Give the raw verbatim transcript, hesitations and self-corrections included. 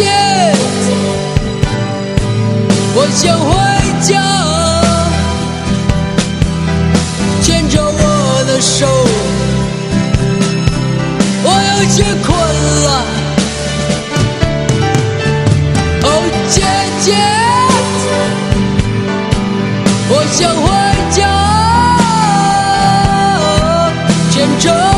姐，我想回家，牵着我的手，我有些困了。哦，姐姐，我想回家，牵着